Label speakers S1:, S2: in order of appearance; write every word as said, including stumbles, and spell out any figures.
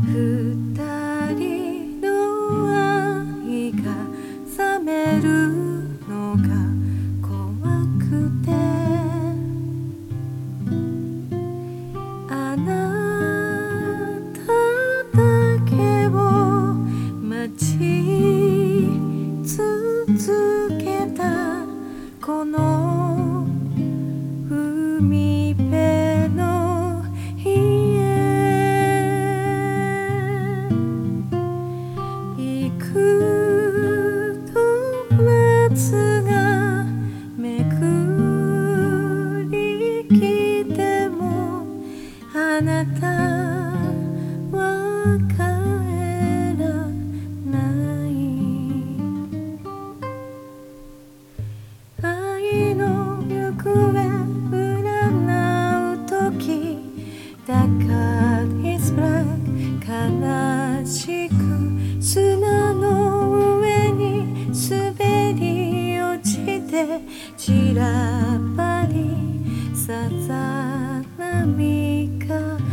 S1: 二人の愛が冷めるのが怖くて、あなただけを待ち続けたこの海辺の家、幾度夏がめくり来てもあなたは帰らない。愛の行方占うときだからIt's black、 悲しく砂の上に滑り落ちて散らばりさざ波が